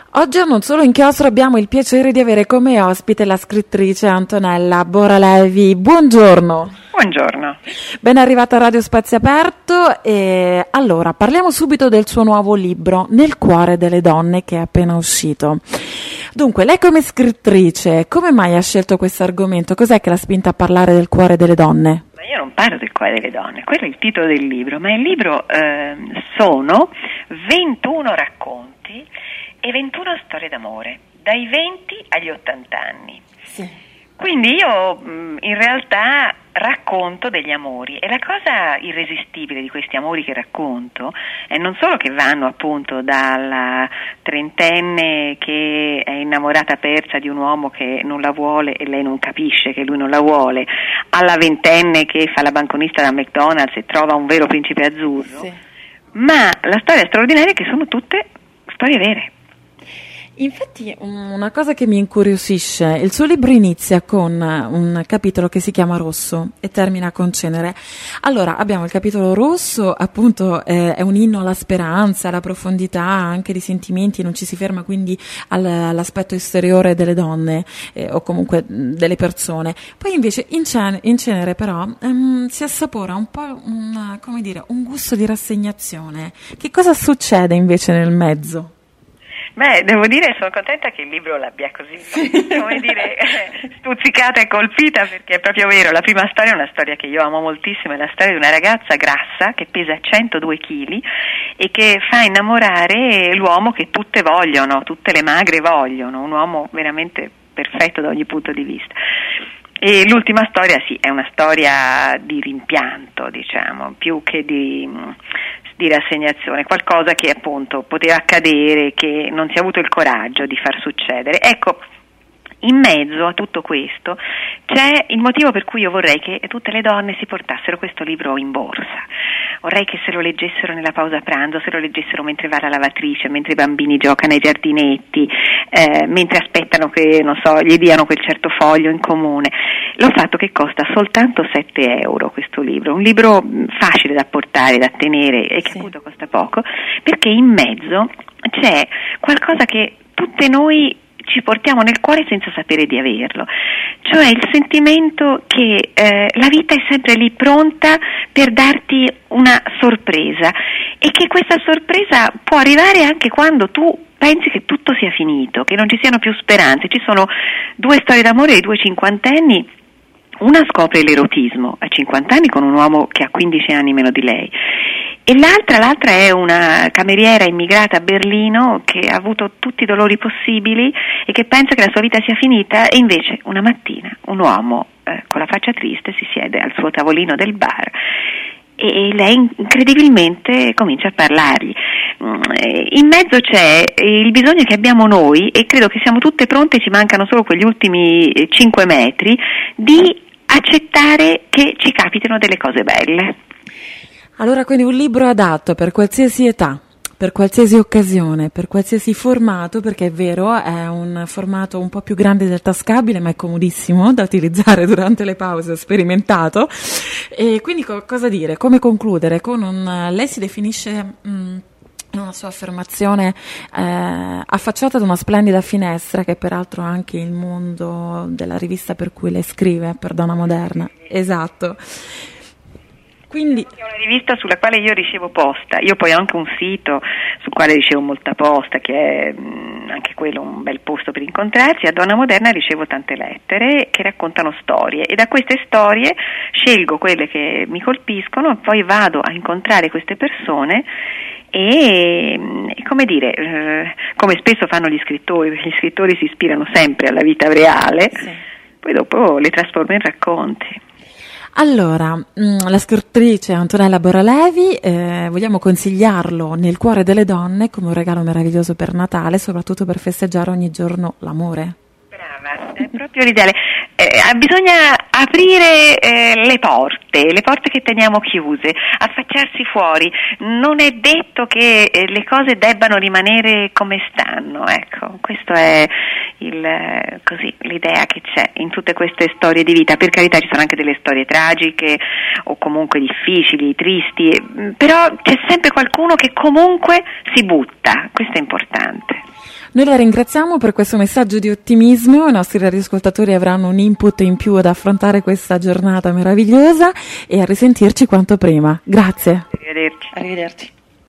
Oggi a Non Solo Inchiostro abbiamo il piacere di avere come ospite la scrittrice Antonella Boralevi. Buongiorno. Buongiorno. Ben arrivata a Radio Spazio Aperto e allora parliamo subito del suo nuovo libro Nel cuore delle donne che è appena uscito. Dunque, lei come scrittrice, come mai ha scelto questo argomento? Cos'è che l'ha spinta a parlare del cuore delle donne? Ma io non parlo del cuore delle donne, quello è il titolo del libro, ma il libro sono 21 racconti e 21 storie d'amore, dai 20 agli 80 anni. Sì. Quindi io in realtà racconto degli amori e la cosa irresistibile di questi amori che racconto è non solo che vanno appunto dalla trentenne che è innamorata persa di un uomo che non la vuole e lei non capisce che lui non la vuole, alla ventenne che fa la banconista da McDonald's e trova un vero principe azzurro, sì. Ma la storia straordinaria è che sono tutte storie vere. Infatti una cosa che mi incuriosisce, il suo libro inizia con un capitolo che si chiama Rosso e termina con Cenere. Allora abbiamo il capitolo rosso, appunto è un inno alla speranza, alla profondità anche di sentimenti, non ci si ferma quindi all'aspetto esteriore delle donne o comunque delle persone. Poi invece in Cenere però si assapora un po' un gusto di rassegnazione. Che cosa succede invece nel mezzo? Beh, devo dire, sono contenta che il libro l'abbia così, stuzzicata e colpita, perché è proprio vero, la prima storia è una storia che io amo moltissimo, è la storia di una ragazza grassa che pesa 102 kg e che fa innamorare l'uomo che tutte vogliono, tutte le magre vogliono, un uomo veramente perfetto da ogni punto di vista. E l'ultima storia sì, è una storia di rimpianto, diciamo, più che di rassegnazione, qualcosa che appunto poteva accadere, che non si è avuto il coraggio di far succedere. Ecco, in mezzo a tutto questo c'è il motivo per cui io vorrei che tutte le donne si portassero questo libro in borsa. Vorrei che se lo leggessero nella pausa pranzo, se lo leggessero mentre va alla lavatrice, mentre i bambini giocano ai giardinetti, mentre aspettano che, non so, gli diano quel certo foglio in comune. L'ho fatto che costa soltanto 7 euro questo libro, un libro facile da portare, da tenere e che sì. Appunto costa poco, perché in mezzo c'è qualcosa che tutte noi ci portiamo nel cuore senza sapere di averlo, cioè il sentimento che la vita è sempre lì pronta per darti una sorpresa e che questa sorpresa può arrivare anche quando tu pensi che tutto sia finito, che non ci siano più speranze. Ci sono 2 storie d'amore di 2 cinquantenni. Una scopre l'erotismo a 50 anni con un uomo che ha 15 anni meno di lei e l'altra è una cameriera immigrata a Berlino che ha avuto tutti i dolori possibili e che pensa che la sua vita sia finita e invece una mattina un uomo con la faccia triste si siede al suo tavolino del bar e lei incredibilmente comincia a parlargli. In mezzo c'è il bisogno che abbiamo noi e credo che siamo tutte pronte, ci mancano solo quegli ultimi 5 metri di accettare che ci capitino delle cose belle. Allora, quindi un libro adatto per qualsiasi età, per qualsiasi occasione, per qualsiasi formato, perché è vero, è un formato un po' più grande del tascabile, ma è comodissimo da utilizzare durante le pause, ho sperimentato. E quindi cosa dire? Come concludere? Lei si definisce una sua affermazione affacciata ad una splendida finestra, che peraltro è anche il mondo della rivista per cui lei scrive, per Donna Moderna. Esatto. Quindi è una rivista sulla quale io ricevo posta, io poi ho anche un sito sul quale ricevo molta posta, che è anche quello un bel posto per incontrarsi. A Donna Moderna ricevo tante lettere che raccontano storie e da queste storie scelgo quelle che mi colpiscono e poi vado a incontrare queste persone e come dire, come spesso fanno gli scrittori, perché gli scrittori si ispirano sempre alla vita reale, sì. Poi dopo le trasformo in racconti. Allora, la scrittrice Antonella Boralevi, vogliamo consigliarlo Nel cuore delle donne come un regalo meraviglioso per Natale, soprattutto per festeggiare ogni giorno l'amore. Brava, è proprio l'ideale. Bisogna aprire le porte che teniamo chiuse, affacciarsi fuori. Non è detto che le cose debbano rimanere come stanno, ecco, questo è l'idea che c'è in tutte queste storie di vita. Per carità ci sono anche delle storie tragiche o comunque difficili, tristi, però c'è sempre qualcuno che comunque si butta, questo è importante. Noi la ringraziamo per questo messaggio di ottimismo, i nostri radioascoltatori avranno un input in più ad affrontare questa giornata meravigliosa e a risentirci quanto prima. Grazie. Arrivederci. Arrivederci.